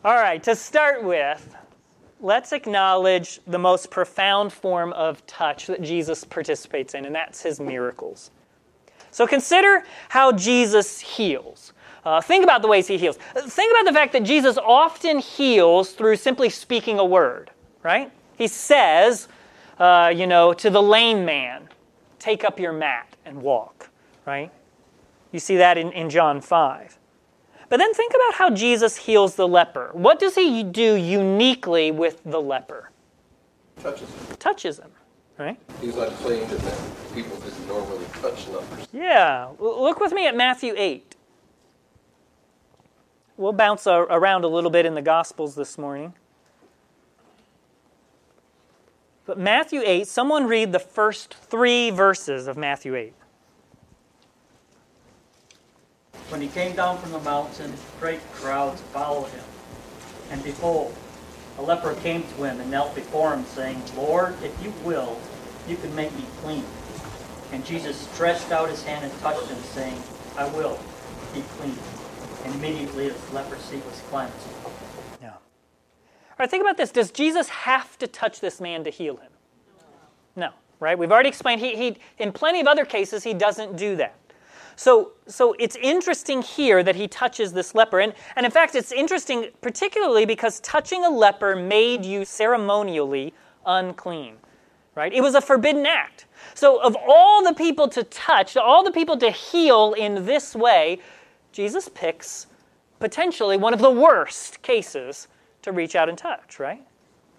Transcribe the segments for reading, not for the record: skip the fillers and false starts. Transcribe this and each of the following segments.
All right, to start with, let's acknowledge the most profound form of touch that Jesus participates in, and that's his miracles. So consider how Jesus heals. Think about the ways he heals. Think about the fact that Jesus often heals through simply speaking a word, right? He says, to the lame man, take up your mat and walk, right? You see that in John 5. But then think about how Jesus heals the leper. What does he do uniquely with the leper? Touches him, right? He's unclean, and then people didn't normally touch lepers. Yeah. Look with me at Matthew 8. We'll bounce around a little bit in the Gospels this morning. But Matthew 8, someone read the first 3 verses of Matthew 8. When he came down from the mountain, great crowds followed him. And behold, a leper came to him and knelt before him, saying, Lord, if you will, you can make me clean. And Jesus stretched out his hand and touched him, saying, I will, be clean. And immediately his leprosy was cleansed. Yeah. All right, think about this. Does Jesus have to touch this man to heal him? No, right? We've already explained, he in plenty of other cases, he doesn't do that. So it's interesting here that he touches this leper. And in fact, it's interesting particularly because touching a leper made you ceremonially unclean, right? It was a forbidden act. So of all the people to touch, all the people to heal in this way, Jesus picks potentially one of the worst cases to reach out and touch, right?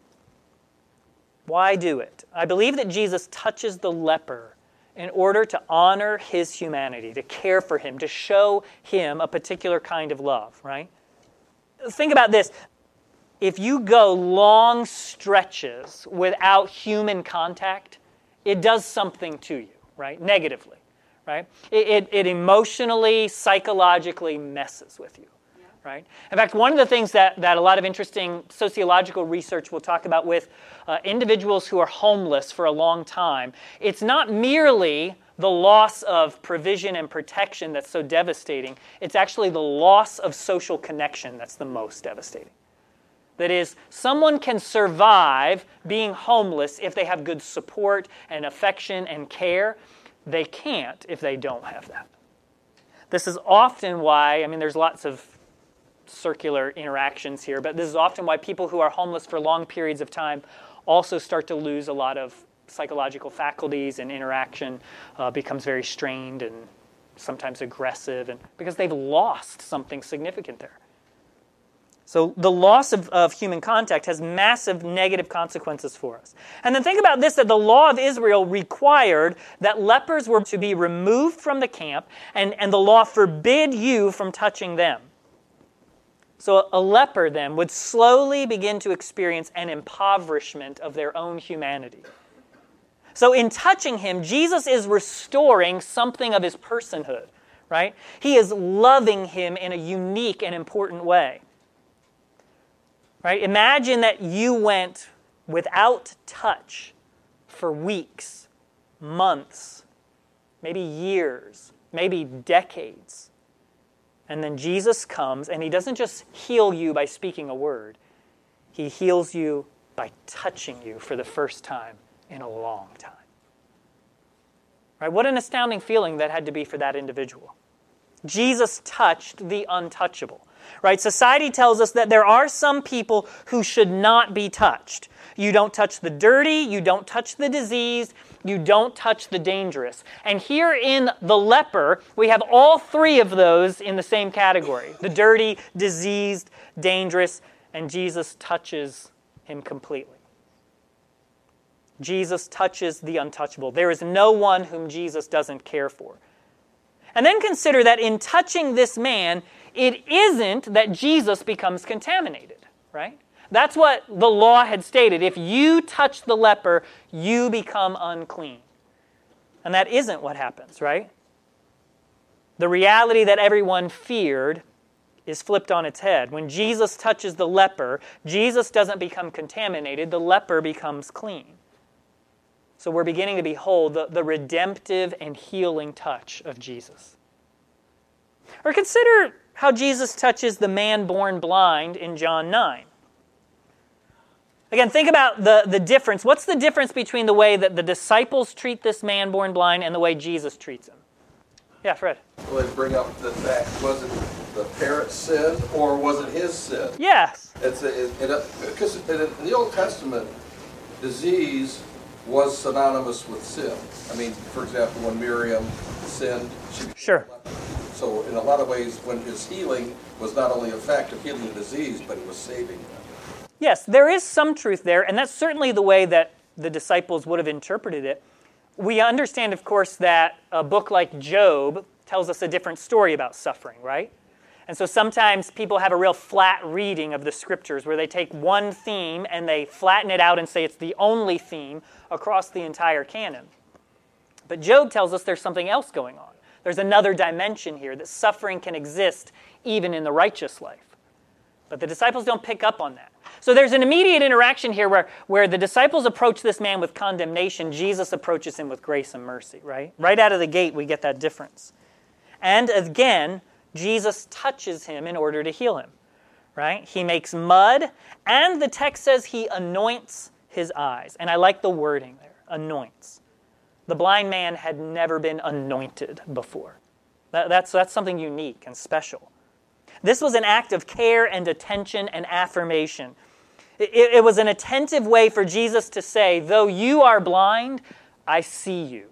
Why do it? I believe that Jesus touches the leper in order to honor his humanity, to care for him, to show him a particular kind of love, right? Think about this. If you go long stretches without human contact, it does something to you, right? Negatively, right? It emotionally, psychologically messes with you, right? In fact, one of the things that a lot of interesting sociological research will talk about with individuals who are homeless for a long time, it's not merely the loss of provision and protection that's so devastating. It's actually the loss of social connection that's the most devastating. That is, someone can survive being homeless if they have good support and affection and care. They can't if they don't have that. This is often why, there's lots of circular interactions here, but this is often why people who are homeless for long periods of time also start to lose a lot of psychological faculties, and interaction becomes very strained and sometimes aggressive, and because they've lost something significant there. So the loss of human contact has massive negative consequences for us. And then think about this, that the law of Israel required that lepers were to be removed from the camp, and the law forbid you from touching them. So a leper then would slowly begin to experience an impoverishment of their own humanity. So in touching him, Jesus is restoring something of his personhood, right? He is loving him in a unique and important way. Right? Imagine that you went without touch for weeks, months, maybe years, maybe decades. And then Jesus comes, and he doesn't just heal you by speaking a word. He heals you by touching you for the first time in a long time. Right? What an astounding feeling that had to be for that individual. Jesus touched the untouchable. Right? Society tells us that there are some people who should not be touched. You don't touch the dirty, you don't touch the diseased, you don't touch the dangerous. And here in the leper, we have all 3 of those in the same category. The dirty, diseased, dangerous, and Jesus touches him completely. Jesus touches the untouchable. There is no one whom Jesus doesn't care for. And then consider that in touching this man, it isn't that Jesus becomes contaminated, right? That's what the law had stated. If you touch the leper, you become unclean. And that isn't what happens, right? The reality that everyone feared is flipped on its head. When Jesus touches the leper, Jesus doesn't become contaminated, the leper becomes clean. So we're beginning to behold the redemptive and healing touch of Jesus. Or consider how Jesus touches the man born blind in John 9. Again, think about the difference. What's the difference between the way that the disciples treat this man born blind and the way Jesus treats him? Yeah, Fred. Well, they bring up the fact, was it the parent's sin or was it his sin? Yes. Because in the Old Testament, disease was synonymous with sin. I mean, for example, when Miriam sinned, she Sure. So in a lot of ways, when his healing was not only a fact of healing the disease, but he was saving them. Yes, there is some truth there, and that's certainly the way that the disciples would have interpreted it. We understand, of course, that a book like Job tells us a different story about suffering, right? And so sometimes people have a real flat reading of the scriptures where they take one theme and they flatten it out and say it's the only theme across the entire canon. But Job tells us there's something else going on. There's another dimension here, that suffering can exist even in the righteous life. But the disciples don't pick up on that. So there's an immediate interaction here where the disciples approach this man with condemnation. Jesus approaches him with grace and mercy, right? Right out of the gate, we get that difference. And again, Jesus touches him in order to heal him, right? He makes mud, and the text says he anoints his eyes. And I like the wording there, anoints. The blind man had never been anointed before. That's something unique and special. This was an act of care and attention and affirmation. It was an attentive way for Jesus to say, though you are blind, I see you.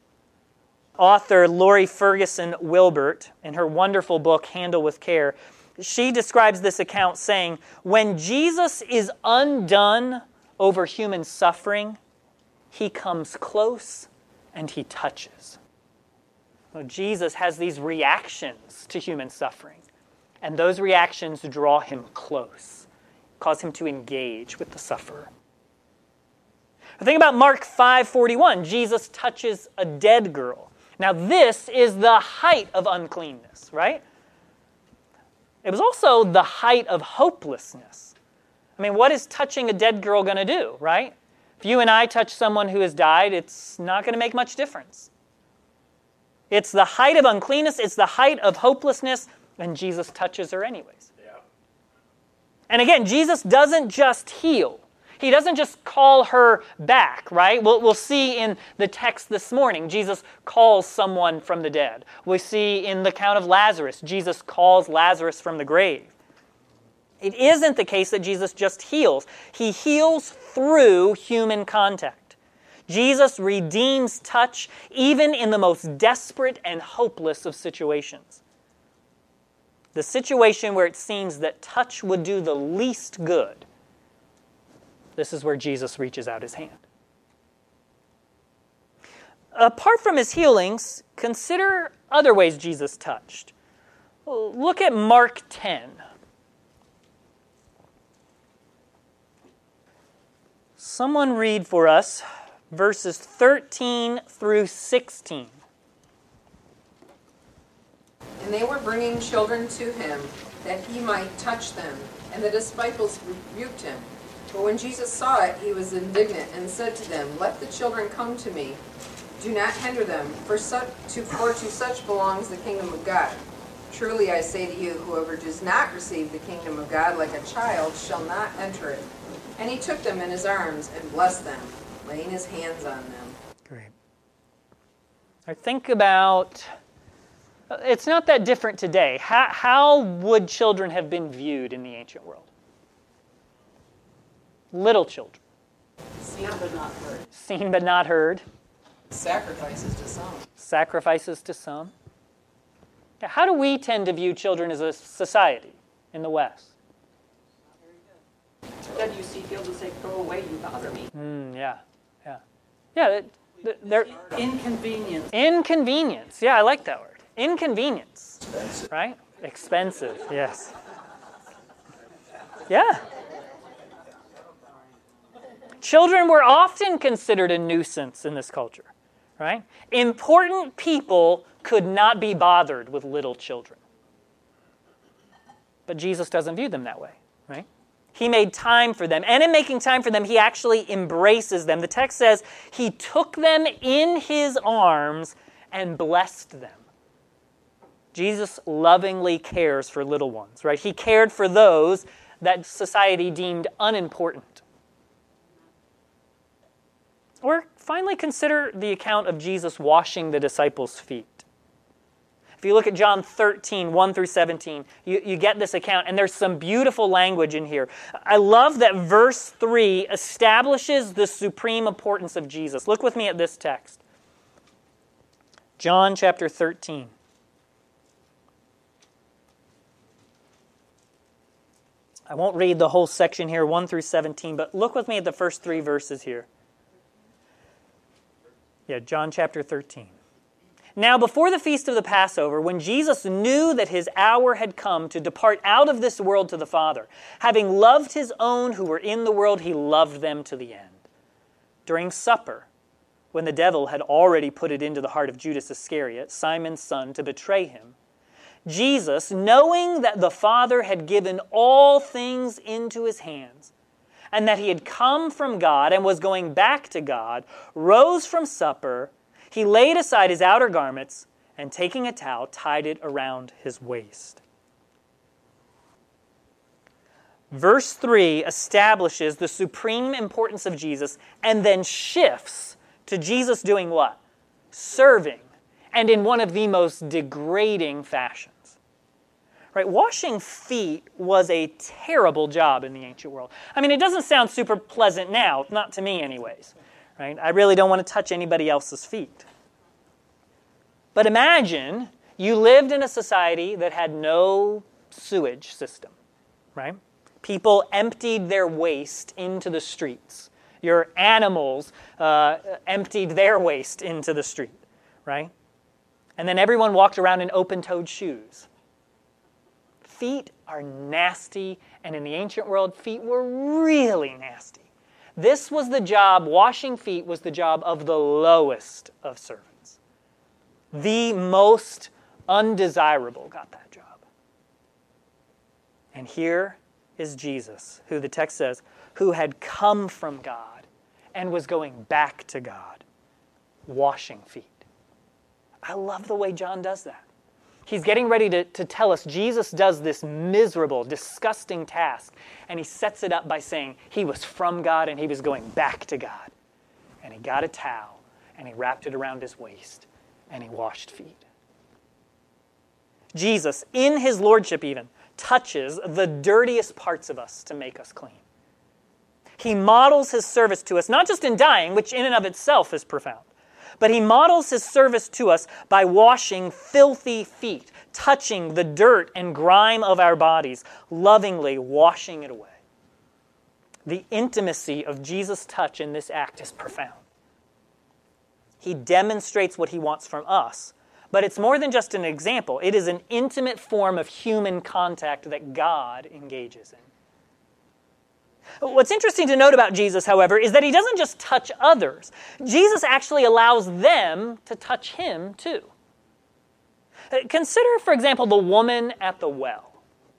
Author Lori Ferguson Wilbert, in her wonderful book, Handle with Care, she describes this account saying, when Jesus is undone over human suffering, he comes close and he touches. Well, Jesus has these reactions to human suffering. And those reactions draw him close, cause him to engage with the sufferer. Think about Mark 5:41. Jesus touches a dead girl. Now this is the height of uncleanness, right? It was also the height of hopelessness. I mean, what is touching a dead girl going to do, right? If you and I touch someone who has died, it's not going to make much difference. It's the height of uncleanness. It's the height of hopelessness. And Jesus touches her anyways. Yeah. And again, Jesus doesn't just heal. He doesn't just call her back, right? We'll see in the text this morning, Jesus calls someone from the dead. We see in the account of Lazarus, Jesus calls Lazarus from the grave. It isn't the case that Jesus just heals. He heals through human contact. Jesus redeems touch even in the most desperate and hopeless of situations. The situation where it seems that touch would do the least good, this is where Jesus reaches out his hand. Apart from his healings, consider other ways Jesus touched. Look at Mark 10. Someone read for us verses 13 through 16. And they were bringing children to him, that he might touch them. And the disciples rebuked him. But when Jesus saw it, he was indignant, and said to them, let the children come to me. Do not hinder them, for to such belongs the kingdom of God. Truly I say to you, whoever does not receive the kingdom of God like a child shall not enter it. And he took them in his arms and blessed them, laying his hands on them. Great. I think about... It's not that different today. How would children have been viewed in the ancient world? Little children. Seen but not heard. Seen but not heard. Sacrifices to some. Sacrifices to some. Now, how do we tend to view children as a society in the West? Then you see people say, go away, you bother me. Yeah. They're Inconvenience. Inconvenience. Yeah, I like that word. Inconvenience. Expensive. Right? Expensive, yes. Yeah. Children were often considered a nuisance in this culture, right? Important people could not be bothered with little children. But Jesus doesn't view them that way, right? He made time for them. And in making time for them, he actually embraces them. The text says he took them in his arms and blessed them. Jesus lovingly cares for little ones, right? He cared for those that society deemed unimportant. Or finally, consider the account of Jesus washing the disciples' feet. If you look at John 13, 1 through 17, you get this account, and there's some beautiful language in here. I love that verse 3 establishes the supreme importance of Jesus. Look with me at this text. John chapter 13. I won't read the whole section here, 1 through 17, but look with me at the first 3 verses here. Yeah, John chapter 13. Now, before the feast of the Passover, when Jesus knew that his hour had come to depart out of this world to the Father, having loved his own who were in the world, he loved them to the end. During supper, when the devil had already put it into the heart of Judas Iscariot, Simon's son, to betray him, Jesus, knowing that the Father had given all things into his hands, and that he had come from God and was going back to God, rose from supper. He laid aside his outer garments, and taking a towel, tied it around his waist. Verse 3 establishes the supreme importance of Jesus and then shifts to Jesus doing what? Serving, and in one of the most degrading fashions. Right? Washing feet was a terrible job in the ancient world. I mean, it doesn't sound super pleasant now, not to me anyways. Right? I really don't want to touch anybody else's feet. But imagine you lived in a society that had no sewage system, right? People emptied their waste into the streets. Your animals emptied their waste into the street, right? And then everyone walked around in open-toed shoes. Feet are nasty, and in the ancient world, feet were really nasty. This was the job, washing feet was the job of the lowest of servants. The most undesirable got that job. And here is Jesus, who the text says, who had come from God and was going back to God, washing feet. I love the way John does that. He's getting ready to tell us Jesus does this miserable, disgusting task, and he sets it up by saying he was from God and he was going back to God. And he got a towel, and he wrapped it around his waist, and he washed feet. Jesus, in his lordship even, touches the dirtiest parts of us to make us clean. He models his service to us, not just in dying, which in and of itself is profound, but he models his service to us by washing filthy feet, touching the dirt and grime of our bodies, lovingly washing it away. The intimacy of Jesus' touch in this act is profound. He demonstrates what he wants from us, but it's more than just an example. It is an intimate form of human contact that God engages in. What's interesting to note about Jesus, however, is that he doesn't just touch others. Jesus actually allows them to touch him too. Consider, for example, the woman at the well.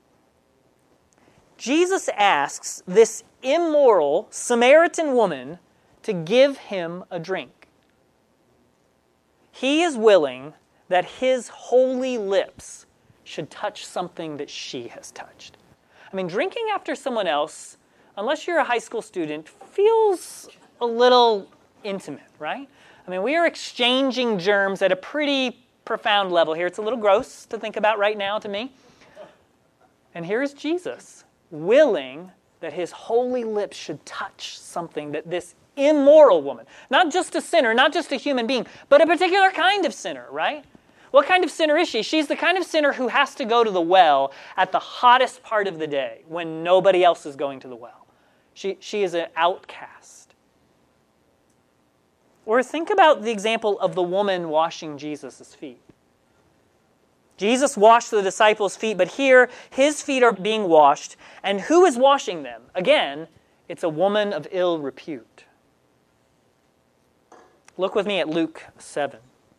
Jesus asks this immoral Samaritan woman to give him a drink. He is willing that his holy lips should touch something that she has touched. I mean, drinking after someone else, unless you're a high school student, feels a little intimate, right? I mean, we are exchanging germs at a pretty profound level here. It's a little gross to think about right now to me. And here's Jesus, willing that his holy lips should touch something that this immoral woman, not just a sinner, not just a human being, but a particular kind of sinner, right? What kind of sinner is she? She's the kind of sinner who has to go to the well at the hottest part of the day when nobody else is going to the well. She is an outcast. Or think about the example of the woman washing Jesus' feet. Jesus washed the disciples' feet, but here his feet are being washed. And who is washing them? Again, it's a woman of ill repute. Look with me at Luke 7.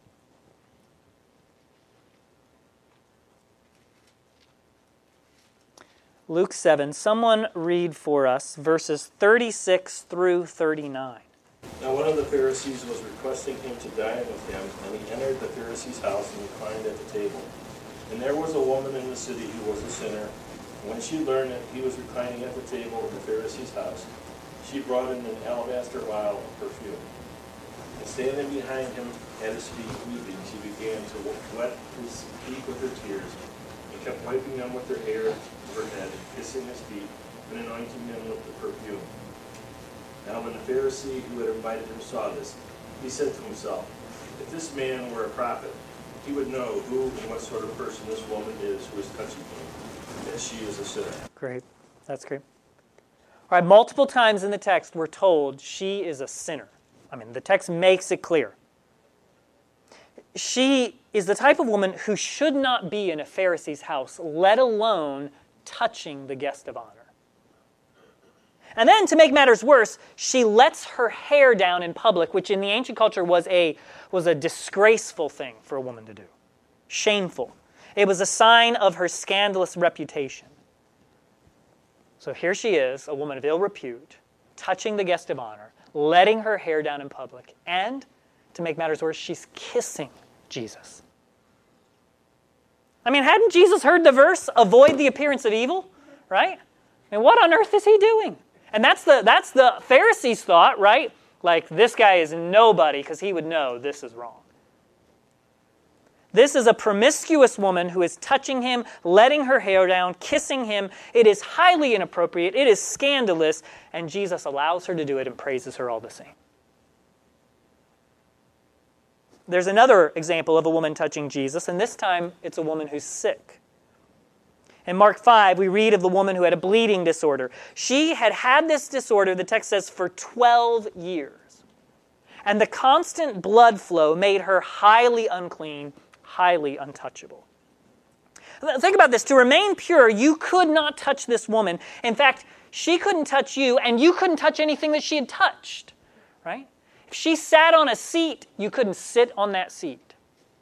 Luke 7, someone read for us verses 36 through 39. Now one of the Pharisees was requesting him to dine with him, and he entered the Pharisee's house and reclined at the table. And there was a woman in the city who was a sinner. And when she learned that he was reclining at the table in the Pharisee's house, she brought in an alabaster vial of perfume. And standing behind him at his feet, weeping, she began to wet his feet with her tears, and kept wiping them with her hair of her head, kissing his feet, and anointing them with the perfume. Now when the Pharisee who had invited him saw this, he said to himself, if this man were a prophet, he would know who and what sort of person this woman is who is touching him, that she is a sinner. Great. That's great. All right, multiple times in the text we're told she is a sinner. I mean, the text makes it clear. She is the type of woman who should not be in a Pharisee's house, let alone touching the guest of honor. And then, to make matters worse, she lets her hair down in public, which in the ancient culture was a disgraceful thing for a woman to do. Shameful. It was a sign of her scandalous reputation. So here she is, a woman of ill repute, touching the guest of honor, letting her hair down in public, and, to make matters worse, she's kissing Jesus. I mean, hadn't Jesus heard the verse, avoid the appearance of evil, right? I mean, what on earth is he doing? And that's the Pharisees' thought, right? Like, this guy is nobody because he would know this is wrong. This is a promiscuous woman who is touching him, letting her hair down, kissing him. It is highly inappropriate. It is scandalous. And Jesus allows her to do it and praises her all the same. There's another example of a woman touching Jesus, and this time it's a woman who's sick. In Mark 5, we read of the woman who had a bleeding disorder. She had had this disorder, the text says, for 12 years. And the constant blood flow made her highly unclean, highly untouchable. Think about this. To remain pure, you could not touch this woman. In fact, she couldn't touch you, and you couldn't touch anything that she had touched, right? If she sat on a seat, you couldn't sit on that seat.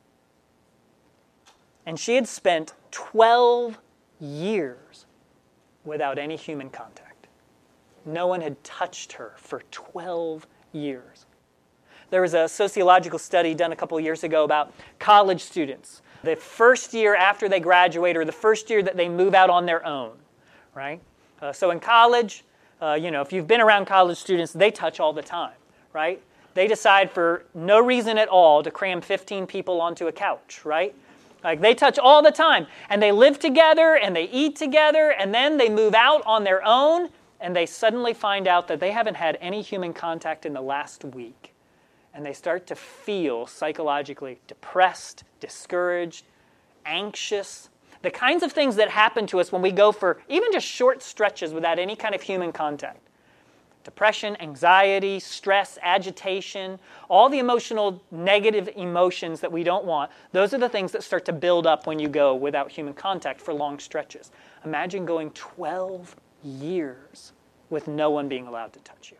And she had spent 12 years without any human contact. No one had touched her for 12 years. There was a sociological study done a couple of years ago about college students. The first year after they graduate, or the first year that they move out on their own, right? So in college, if you've been around college students, they touch all the time, right? They decide for no reason at all to cram 15 people onto a couch, right? Like, they touch all the time, and they live together, and they eat together, and then they move out on their own, and they suddenly find out that they haven't had any human contact in the last week. And they start to feel psychologically depressed, discouraged, anxious. The kinds of things that happen to us when we go for even just short stretches without any kind of human contact. Depression, anxiety, stress, agitation, all the emotional, negative emotions that we don't want, those are the things that start to build up when you go without human contact for long stretches. Imagine going 12 years with no one being allowed to touch you.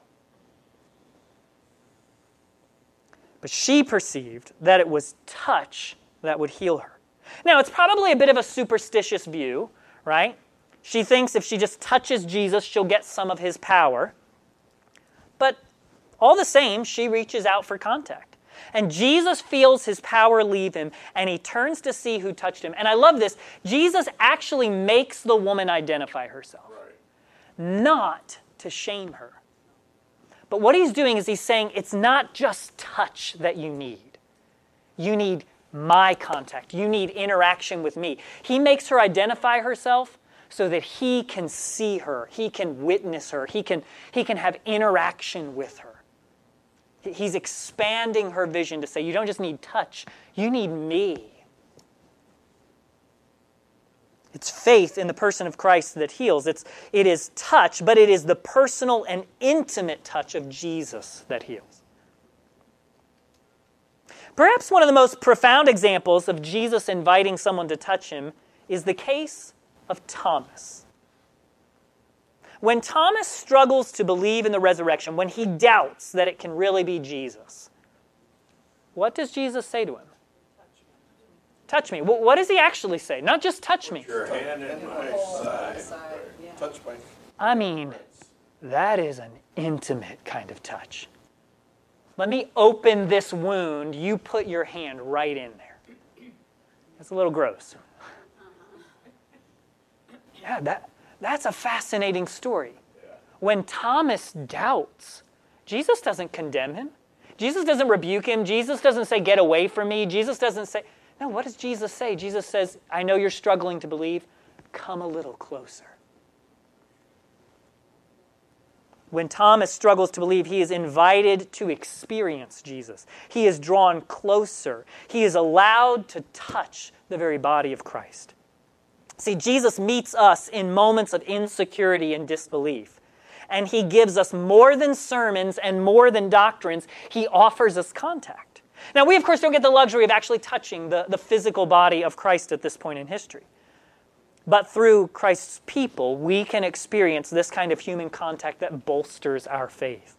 But she perceived that it was touch that would heal her. Now, it's probably a bit of a superstitious view, right? She thinks if she just touches Jesus, she'll get some of his power. But all the same, she reaches out for contact. And Jesus feels his power leave him, and he turns to see who touched him. And I love this. Jesus actually makes the woman identify herself, not to shame her. But what he's doing is he's saying it's not just touch that you need. You need my contact. You need interaction with me. He makes her identify herself so that he can see her, he can witness her, he can have interaction with her. He's expanding her vision to say, you don't just need touch, you need me. It's faith in the person of Christ that heals. It is touch, but it is the personal and intimate touch of Jesus that heals. Perhaps one of the most profound examples of Jesus inviting someone to touch him is the case of Thomas. When Thomas struggles to believe in the resurrection, when he doubts that it can really be Jesus, what does Jesus say to him? Touch me. What does he actually say? Not just touch me. Put your hand in my side. Touch my... I mean, that is an intimate kind of touch. Let me open this wound. You put your hand right in there. That's a little gross. Yeah, that's a fascinating story. When Thomas doubts, Jesus doesn't condemn him. Jesus doesn't rebuke him. Jesus doesn't say, get away from me. Jesus doesn't say, no, what does Jesus say? Jesus says, I know you're struggling to believe. Come a little closer. When Thomas struggles to believe, he is invited to experience Jesus. He is drawn closer. He is allowed to touch the very body of Christ. See, Jesus meets us in moments of insecurity and disbelief. And he gives us more than sermons and more than doctrines. He offers us contact. Now, we, of course, don't get the luxury of actually touching the physical body of Christ at this point in history. But through Christ's people, we can experience this kind of human contact that bolsters our faith.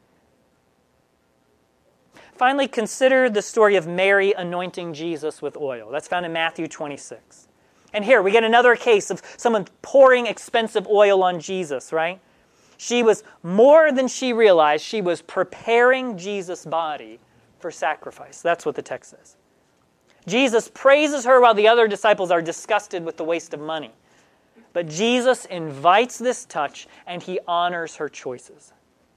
Finally, consider the story of Mary anointing Jesus with oil. That's found in Matthew 26. And here, we get another case of someone pouring expensive oil on Jesus, right? She was, more than she realized, she was preparing Jesus' body for sacrifice. That's what the text says. Jesus praises her while the other disciples are disgusted with the waste of money. But Jesus invites this touch, and he honors her choices.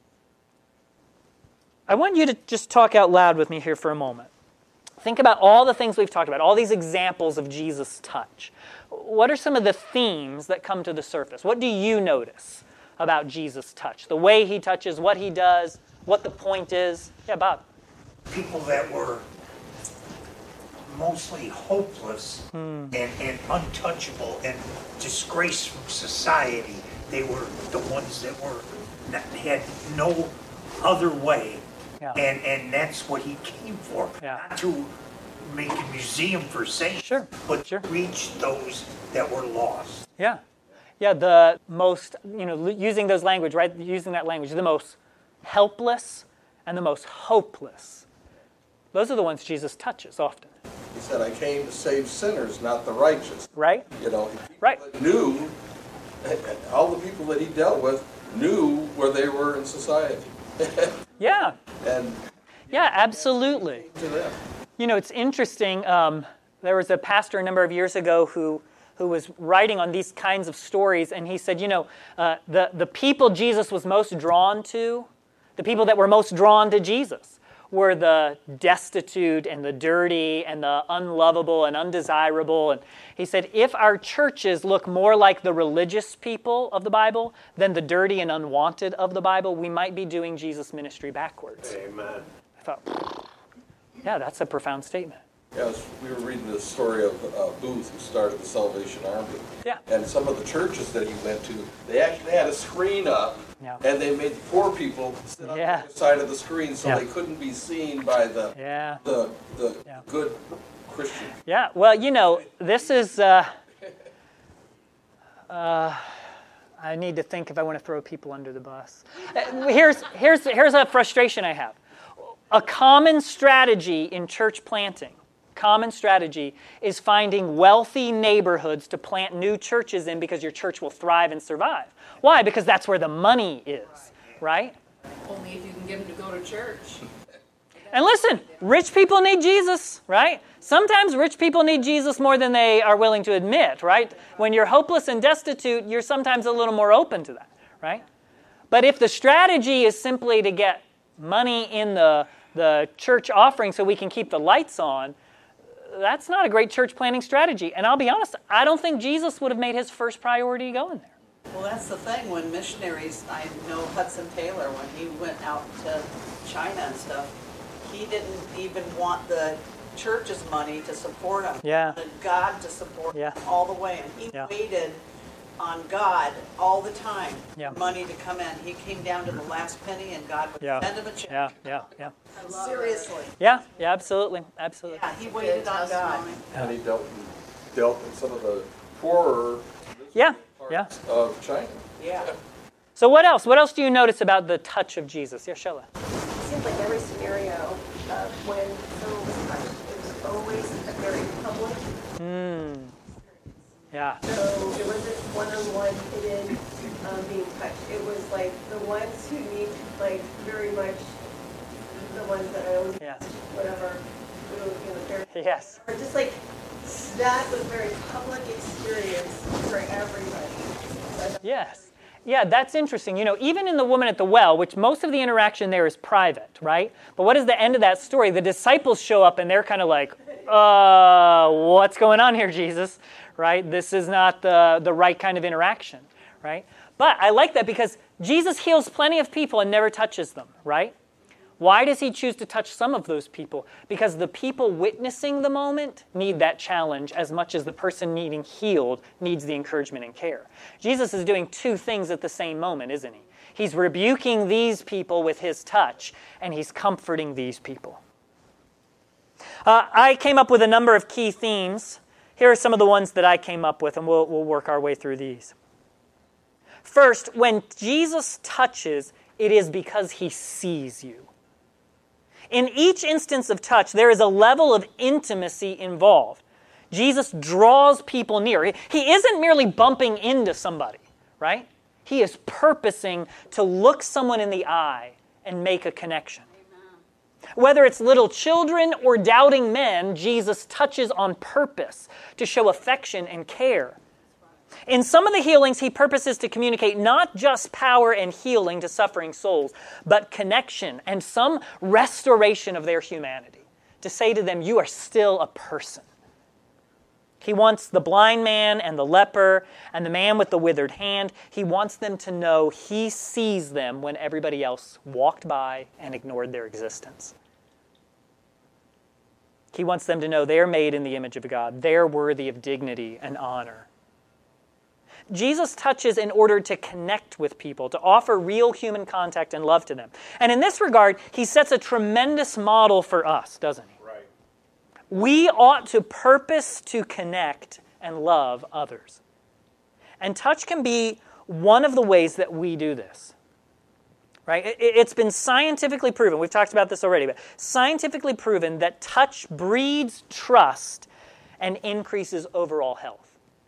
I want you to just talk out loud with me here for a moment. Think about all the things we've talked about, all these examples of Jesus' touch. What are some of the themes that come to the surface? What do you notice about Jesus' touch? The way he touches, what he does, what the point is? Yeah, Bob. People that were mostly hopeless and untouchable and disgraced from society. They were the ones that had no other way. Yeah. And that's what he came for. Yeah. Not to make a museum for saints, Sure. but Sure. to reach those that were lost. Yeah. Yeah, the most, using those language, right? Using that language, the most helpless and the most hopeless. Those are the ones Jesus touches often. He said, I came to save sinners, not the righteous. Right? People Right. that knew, all the people that he dealt with knew where they were in society. Yeah. And Yeah, absolutely. to them. It's interesting. There was a pastor a number of years ago who was writing on these kinds of stories, and he said, the people Jesus was most drawn to, the people that were most drawn to Jesus, were the destitute and the dirty and the unlovable and undesirable. And he said, if our churches look more like the religious people of the Bible than the dirty and unwanted of the Bible, we might be doing Jesus' ministry backwards. Amen. I thought, yeah, that's a profound statement. Yes, we were reading the story of Booth, who started the Salvation Army. Yeah. And some of the churches that he went to, they actually had a screen up, Yeah. and they made the poor people sit on Yeah. the other side of the screen so Yeah. they couldn't be seen by the Yeah. Yeah. good Christian. Yeah, well, this is, I need to think if I want to throw people under the bus. Here's a frustration I have. A common strategy in church planting, is finding wealthy neighborhoods to plant new churches in because your church will thrive and survive. Why? Because that's where the money is, right? Only if you can get them to go to church. And listen, rich people need Jesus, right? Sometimes rich people need Jesus more than they are willing to admit, right? When you're hopeless and destitute, you're sometimes a little more open to that, right? But if the strategy is simply to get money in the church offering so we can keep the lights on, that's not a great church planting strategy. And I'll be honest, I don't think Jesus would have made his first priority going there. Well, that's the thing. When missionaries, I know Hudson Taylor, when he went out to China and stuff, he didn't even want the church's money to support him. Yeah. He wanted God to support Yeah. him all the way. And he Yeah. waited on God all the time Yeah. for money to come in. He came down to the last penny and God would Yeah. send him a check. Yeah. Seriously. Yeah, absolutely. Yeah, he waited on God. And he dealt in some of the poorer Yeah. parts of China. Yeah. So what else? What else do you notice about the touch of Jesus? Yeah, Sheila. It seems like every scenario of when someone was touched, it was always a very public. Yeah. So it wasn't one-on-one hidden being touched. It was like the ones who need, like, very much the ones that I always Yes. whatever, very, Yes. or just like that was a very public experience for everybody. Yes. Yeah, that's interesting. You know, even in the woman at the well, which most of the interaction there is private, right? But what is the end of that story? The disciples show up and they're kind of like, what's going on here, Jesus? Right? This is not the right kind of interaction, right? But I like that because Jesus heals plenty of people and never touches them, right? Why does he choose to touch some of those people? Because the people witnessing the moment need that challenge as much as the person needing healed needs the encouragement and care. Jesus is doing two things at the same moment, isn't he? He's rebuking these people with his touch, and he's comforting these people. I came up with a number of key themes. Here are some of the ones that I came up with, and we'll work our way through these. First, when Jesus touches, it is because he sees you. In each instance of touch, there is a level of intimacy involved. Jesus draws people near. He isn't merely bumping into somebody, right? He is purposing to look someone in the eye and make a connection. Amen. Whether it's little children or doubting men, Jesus touches on purpose to show affection and care. In some of the healings, he purposes to communicate not just power and healing to suffering souls, but connection and some restoration of their humanity. To say to them, you are still a person. He wants the blind man and the leper and the man with the withered hand. He wants them to know he sees them when everybody else walked by and ignored their existence. He wants them to know they're made in the image of God. They're worthy of dignity and honor. Jesus touches in order to connect with people, to offer real human contact and love to them. And in this regard, he sets a tremendous model for us, doesn't he? Right. We ought to purpose to connect and love others. And touch can be one of the ways that we do this. Right? It's been scientifically proven, we've talked about this already, but scientifically proven that touch breeds trust and increases overall health.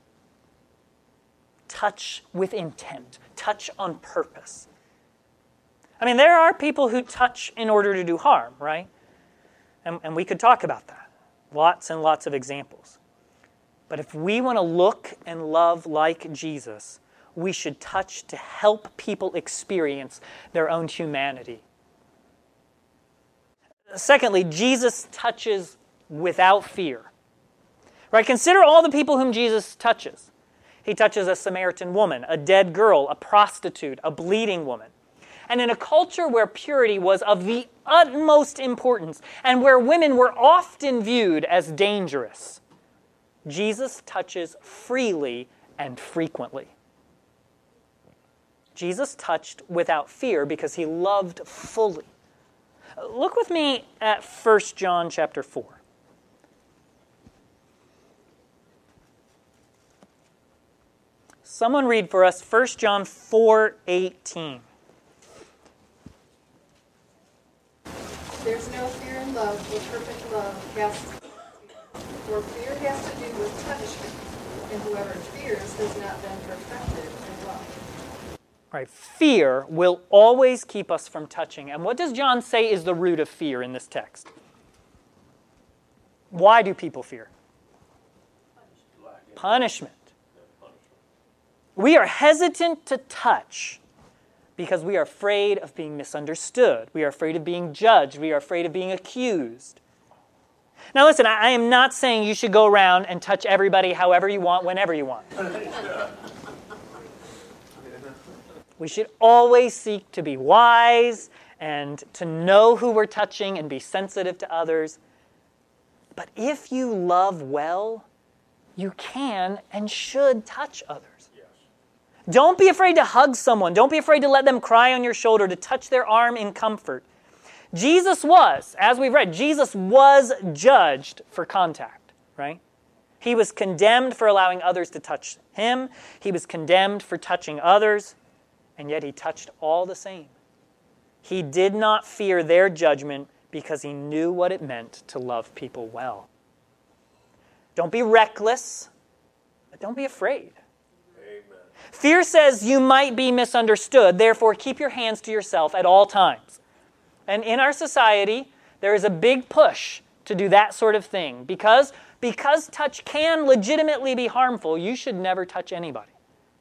Touch with intent. Touch on purpose. I mean, there are people who touch in order to do harm, right? And we could talk about that. Lots and lots of examples. But if we want to look and love like Jesus, we should touch to help people experience their own humanity. Secondly, Jesus touches without fear. Right? Consider all the people whom Jesus touches. He touches a Samaritan woman, a dead girl, a prostitute, a bleeding woman. And in a culture where purity was of the utmost importance and where women were often viewed as dangerous, Jesus touches freely and frequently. Jesus touched without fear because he loved fully. Look with me at 1 John chapter 4. Someone read for us 1 John 4:18. There's no fear in love, but perfect love for fear has to do with punishment, and whoever fears has not been perfected in love. Right, fear will always keep us from touching. And what does John say is the root of fear in this text? Why do people fear? Punishment. We are hesitant to touch because we are afraid of being misunderstood. We are afraid of being judged. We are afraid of being accused. Now listen, I am not saying you should go around and touch everybody however you want, whenever you want. We should always seek to be wise and to know who we're touching and be sensitive to others. But if you love well, you can and should touch others. Don't be afraid to hug someone. Don't be afraid to let them cry on your shoulder, to touch their arm in comfort. Jesus was, as we've read, Jesus was judged for contact, right? He was condemned for allowing others to touch him. He was condemned for touching others, and yet he touched all the same. He did not fear their judgment because he knew what it meant to love people well. Don't be reckless, but don't be afraid. Fear says you might be misunderstood, therefore keep your hands to yourself at all times. And in our society, there is a big push to do that sort of thing because Because touch can legitimately be harmful, you should never touch anybody.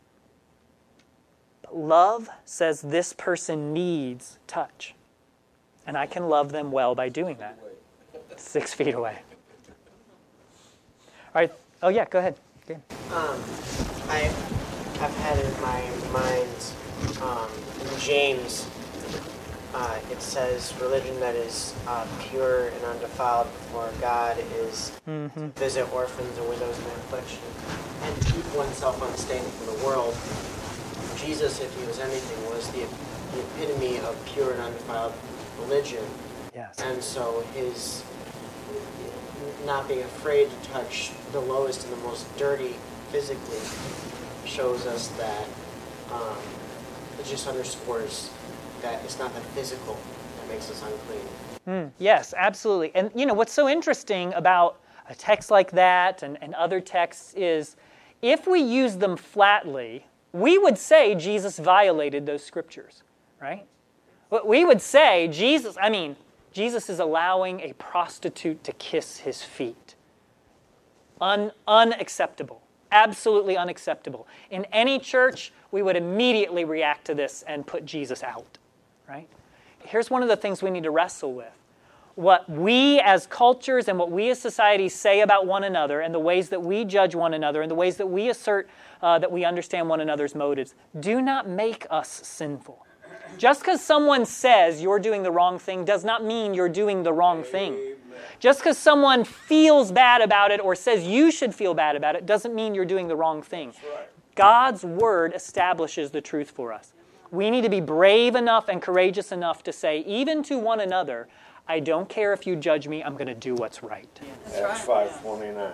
But love says this person needs touch. And I can love them well by doing that. 6 feet away. All right. Oh, yeah, go ahead. Okay. I've had in my mind, in James, it says religion that is pure and undefiled before God is to visit orphans and widows in affliction and keep oneself unstained from the world. Jesus, if he was anything, was the epitome of pure and undefiled religion. Yes. And so his not being afraid to touch the lowest and the most dirty physically shows us that it just underscores that it's not the physical that makes us unclean. Yes, absolutely. And what's so interesting about a text like that and other texts is if we use them flatly, we would say Jesus violated those scriptures, right? We would say Jesus is allowing a prostitute to kiss his feet. Unacceptable. Absolutely unacceptable. In any church, we would immediately react to this and put Jesus out, right? Here's one of the things we need to wrestle with. What we as cultures and what we as societies say about one another and the ways that we judge one another and the ways that we assert that we understand one another's motives do not make us sinful. Just because someone says you're doing the wrong thing does not mean you're doing the wrong thing. Just because someone feels bad about it or says you should feel bad about it doesn't mean you're doing the wrong thing. God's word establishes the truth for us. We need to be brave enough and courageous enough to say, even to one another, I don't care if you judge me, I'm going to do what's right. Acts 5:29. All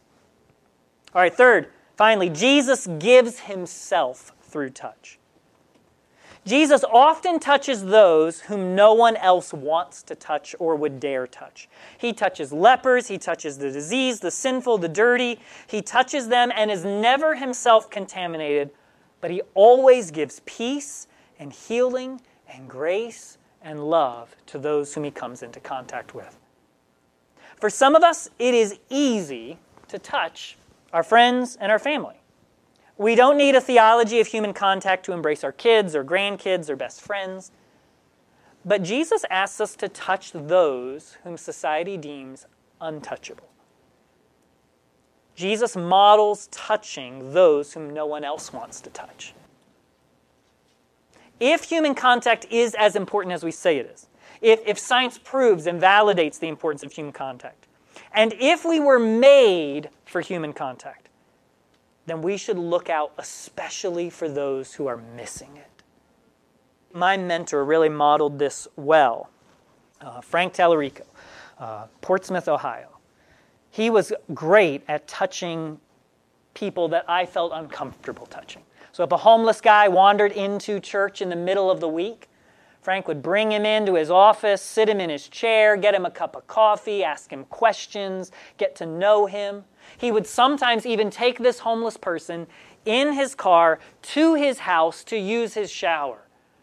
right, third, finally, Jesus gives himself through touch. Jesus often touches those whom no one else wants to touch or would dare touch. He touches lepers, he touches the diseased, the sinful, the dirty. He touches them and is never himself contaminated, but he always gives peace and healing and grace and love to those whom he comes into contact with. For some of us, it is easy to touch our friends and our family. We don't need a theology of human contact to embrace our kids or grandkids or best friends. But Jesus asks us to touch those whom society deems untouchable. Jesus models touching those whom no one else wants to touch. If human contact is as important as we say it is, if science proves and validates the importance of human contact, and if we were made for human contact, then we should look out especially for those who are missing it. My mentor really modeled this well. Frank Tallarico, Portsmouth, Ohio. He was great at touching people that I felt uncomfortable touching. So if a homeless guy wandered into church in the middle of the week, Frank would bring him into his office, sit him in his chair, get him a cup of coffee, ask him questions, get to know him. He would sometimes even take this homeless person in his car to his house to use his shower.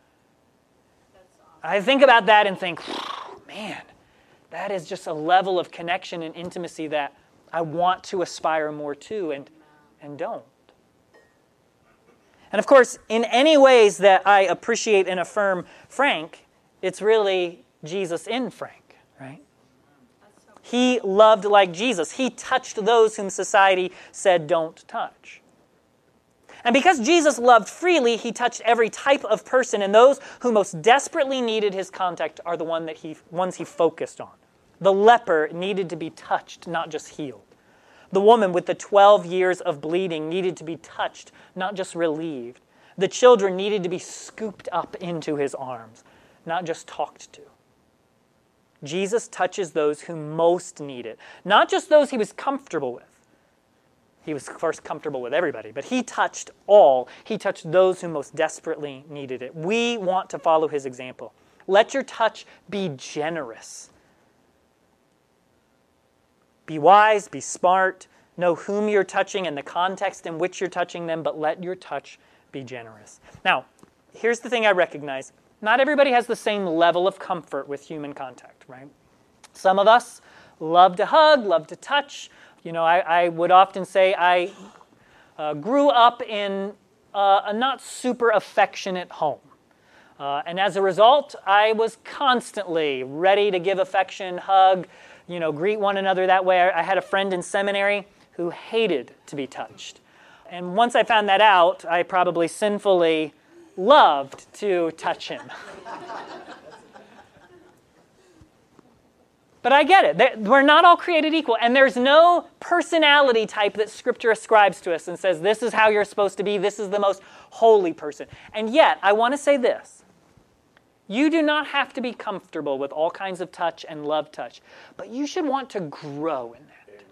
I think about that and think, man, that is just a level of connection and intimacy that I want to aspire more to and don't. And of course, in any ways that I appreciate and affirm Frank, it's really Jesus in Frank, right? He loved like Jesus. He touched those whom society said don't touch. And because Jesus loved freely, he touched every type of person, and those who most desperately needed his contact are the ones he focused on. The leper needed to be touched, not just healed. The woman with the 12 years of bleeding needed to be touched, not just relieved. The children needed to be scooped up into his arms, not just talked to. Jesus touches those who most need it, not just those he was comfortable with. He was, of course, comfortable with everybody, but he touched all. He touched those who most desperately needed it. We want to follow his example. Let your touch be generous. Be wise, be smart, know whom you're touching and the context in which you're touching them, but let your touch be generous. Now, here's the thing I recognize. Not everybody has the same level of comfort with human contact, right? Some of us love to hug, love to touch. You know, I would often say I grew up in a not super affectionate home. And as a result, I was constantly ready to give affection, hug, you know, greet one another that way. I had a friend in seminary who hated to be touched. And once I found that out, I probably sinfully loved to touch him. But I get it. We're not all created equal. And there's no personality type that Scripture ascribes to us and says, this is how you're supposed to be. This is the most holy person. And yet, I want to say this. You do not have to be comfortable with all kinds of touch and love touch. But you should want to grow in that.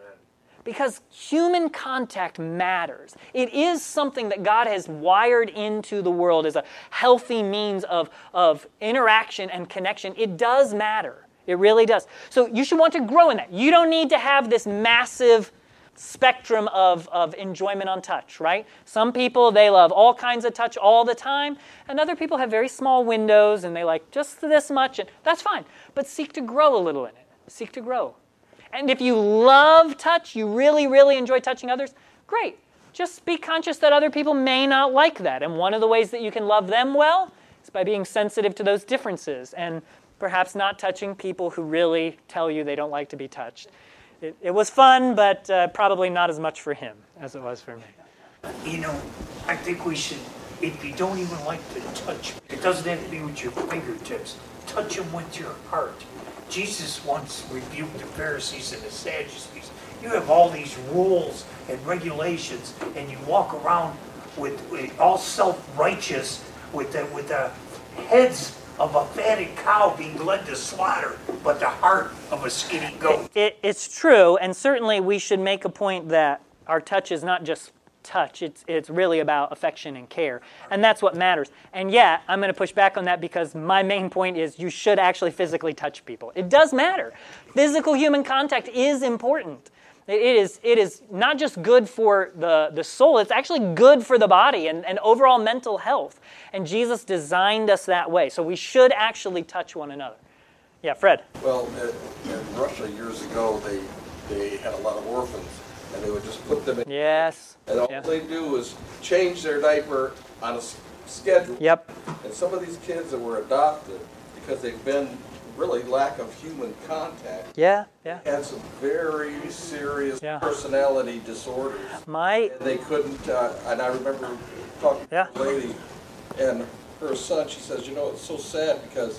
Because human contact matters. It is something that God has wired into the world as a healthy means of interaction and connection. It does matter. It really does. So you should want to grow in that. You don't need to have this massive spectrum of enjoyment on touch, right? Some people, they love all kinds of touch all the time, and other people have very small windows, and they like just this much, and that's fine. But seek to grow a little in it. Seek to grow. And if you love touch, you really, really enjoy touching others, great. Just be conscious that other people may not like that. And one of the ways that you can love them well is by being sensitive to those differences and perhaps not touching people who really tell you they don't like to be touched. It was fun, but probably not as much for him as it was for me. You know, I think we should, if you don't even like to touch, it doesn't have to be with your fingertips. Touch them with your heart. Jesus once rebuked the Pharisees and the Sadducees. You have all these rules and regulations, and you walk around with all self-righteous, with the heads of a fatted cow being led to slaughter, but the heart of a skinny goat. It's true, and certainly we should make a point that our touch is not just touch. It's really about affection and care, and that's what matters. And yet, I'm going to push back on that because my main point is you should actually physically touch people. It does matter. Physical human contact is important. It is not just good for the soul, it's actually good for the body and overall mental health. And Jesus designed us that way, so we should actually touch one another. Yeah, Fred? Well, in Russia years ago, they had a lot of orphans, and they would just put them in. Yes. And all they do is change their diaper on a schedule. Yep. And some of these kids that were adopted, because they've been really lack of human contact, Yeah. had some very serious personality disorders. And they couldn't, and I remember talking to a lady, and her son, she says, you know, it's so sad because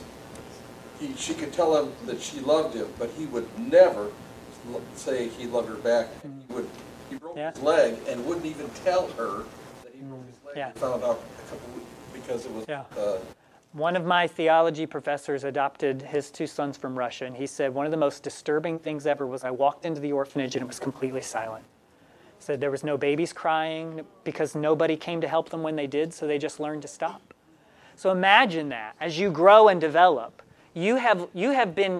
she could tell him that she loved him, but he would never say he loved her back. He broke his leg and wouldn't even tell her that he broke his leg. Yeah. He found out a couple weeks because it was... One of my theology professors adopted his 2 sons from Russia, and he said one of the most disturbing things ever was I walked into the orphanage and it was completely silent. He said there was no babies crying because nobody came to help them when they did, so they just learned to stop. So imagine that. As you grow and develop, you have been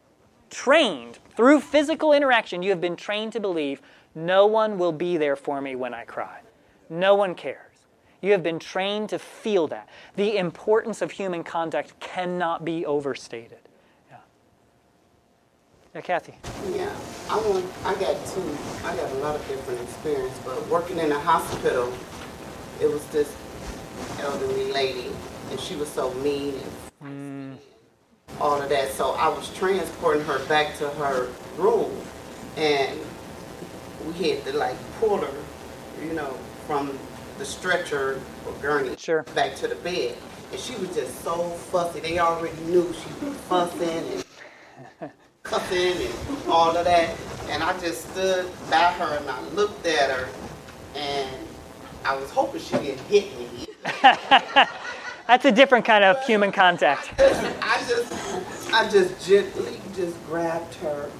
trained through physical interaction, you have been trained to believe no one will be there for me when I cry. No one cares. You have been trained to feel that. The importance of human contact cannot be overstated. Yeah, Kathy. Yeah, I got a lot of different experience, but working in a hospital, it was this elderly lady, and she was so mean and all of that. So I was transporting her back to her room, and we had to pull her, from the stretcher or gurney back to the bed. And she was just so fussy. They already knew she was fussing and cussing and all of that. And I just stood by her and I looked at her and I was hoping she didn't hit me. That's a different kind of human contact. I just gently grabbed her.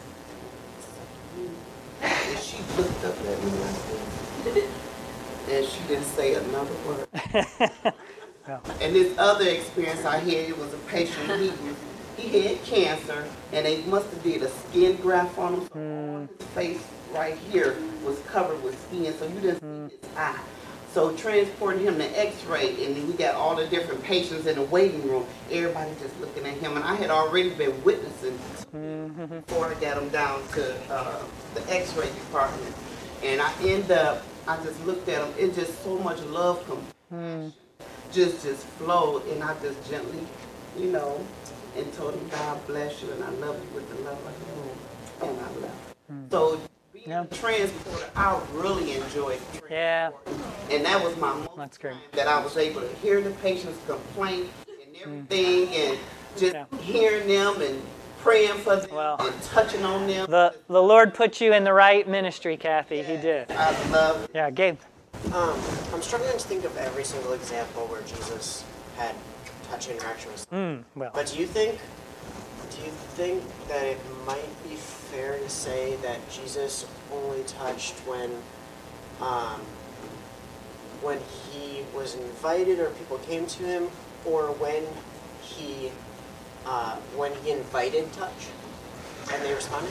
And she looked up at me and she didn't say another word. And this other experience I had, it was a patient, he had cancer, and they must have did a skin graft on him. So his face right here was covered with skin, so you didn't see his eye. So transporting him to X-ray, and then we got all the different patients in the waiting room. Everybody just looking at him, and I had already been witnessing before I got him down to the X-ray department. And I just looked at him. It just so much love, compassion, just flowed, and I just gently, and told him, God bless you, and I love you with the love of the Lord, and I left. So being a transporter, I really enjoyed transporting. Yeah. And that was my most time that I was able to hear the patients' complaint and everything, and just hearing them and praying for them and touching on them. The Lord put you in the right ministry, Kathy. He did. I love it. Yeah, Gabe. I'm struggling to think of every single example where Jesus had touch interaction with someone. But do you think that it might be fair to say that Jesus only touched when he was invited or people came to him, or when he invited touch and they responded?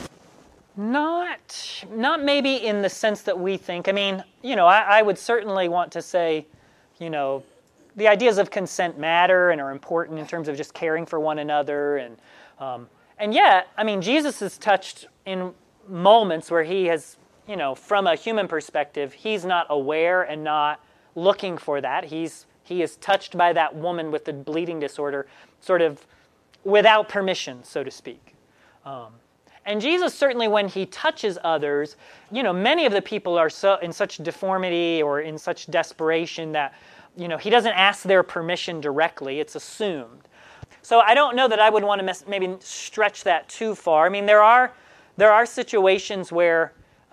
Not maybe in the sense that we think. I mean, I would certainly want to say, the ideas of consent matter and are important in terms of just caring for one another. And yet, I mean, Jesus is touched in moments where he has, from a human perspective, he's not aware and not looking for that. He is touched by that woman with the bleeding disorder sort of without permission, so to speak. And Jesus, certainly when he touches others, many of the people are so in such deformity or in such desperation that, he doesn't ask their permission directly. It's assumed. So I don't know that I would want to maybe stretch that too far. I mean, there are situations where,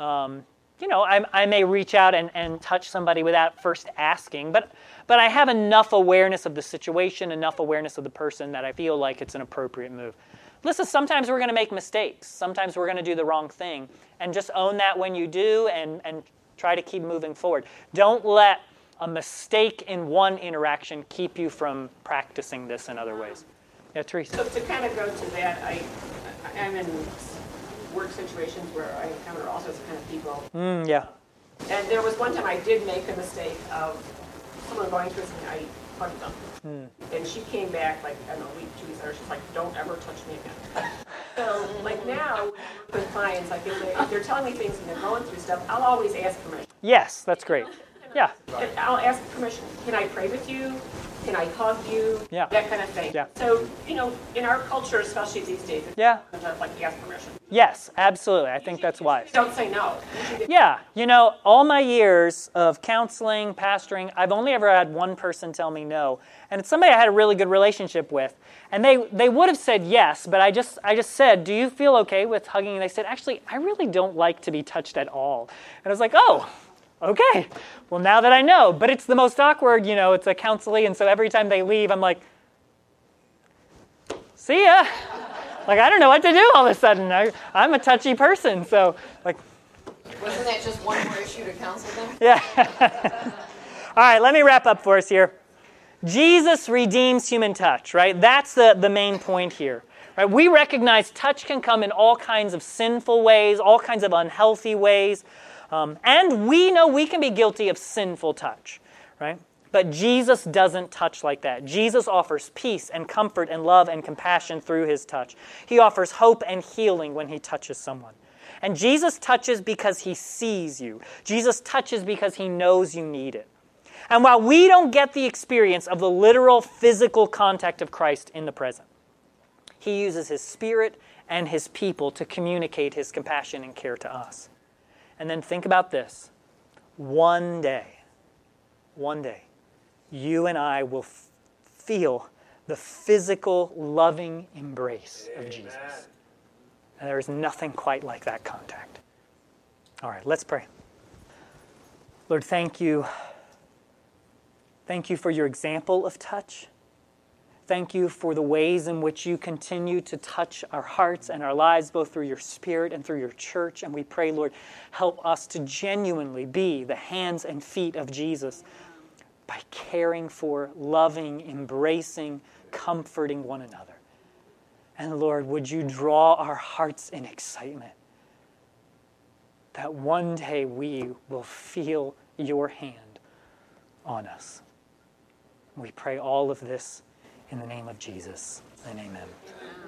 I may reach out and touch somebody without first asking, but I have enough awareness of the situation, enough awareness of the person that I feel like it's an appropriate move. Listen, sometimes we're going to make mistakes. Sometimes we're going to do the wrong thing. And just own that when you do and try to keep moving forward. Don't let a mistake in one interaction keep you from practicing this in other ways. Yeah, Teresa. So to kind of go to that, I'm in work situations where I encounter all sorts of kind of people. Yeah. And there was one time I did make a mistake of someone going through something, I hugged them. And she came back like, I don't know, a week, 2 weeks later, she's like, don't ever touch me again. So like now, with clients, like if they're telling me things and they're going through stuff, I'll always ask permission. Yes, that's great. Yeah. I'll ask permission. Can I pray with you? Can I hug you? Yeah. That kind of thing. Yeah. So, in our culture, especially these days, it's like ask permission. Yes, absolutely. I think that's wise. Don't say no. Yeah. All my years of counseling, pastoring, I've only ever had one person tell me no. And it's somebody I had a really good relationship with. And they would have said yes, but I just said, do you feel okay with hugging? And they said, actually, I really don't like to be touched at all. And I was like, oh, okay. Well, now that I know. But it's the most awkward, it's a counselee, and so every time they leave, I'm like, see ya. Like, I don't know what to do all of a sudden. I'm a touchy person, so, like. Wasn't that just one more issue to counsel them? Yeah. All right, let me wrap up for us here. Jesus redeems human touch, right? That's the main point here. Right? We recognize touch can come in all kinds of sinful ways, all kinds of unhealthy ways. And we know we can be guilty of sinful touch, right? But Jesus doesn't touch like that. Jesus offers peace and comfort and love and compassion through his touch. He offers hope and healing when he touches someone. And Jesus touches because he sees you. Jesus touches because he knows you need it. And while we don't get the experience of the literal physical contact of Christ in the present, he uses his Spirit and his people to communicate his compassion and care to us. And then think about this. One day, you and I will feel the physical, loving embrace of Jesus. And there is nothing quite like that contact. All right, let's pray. Lord, thank you. Thank you for your example of touch. Thank you for the ways in which you continue to touch our hearts and our lives, both through your Spirit and through your church. And we pray, Lord, help us to genuinely be the hands and feet of Jesus by caring for, loving, embracing, comforting one another. And Lord, would you draw our hearts in excitement that one day we will feel your hand on us. We pray all of this in the name of Jesus, and amen.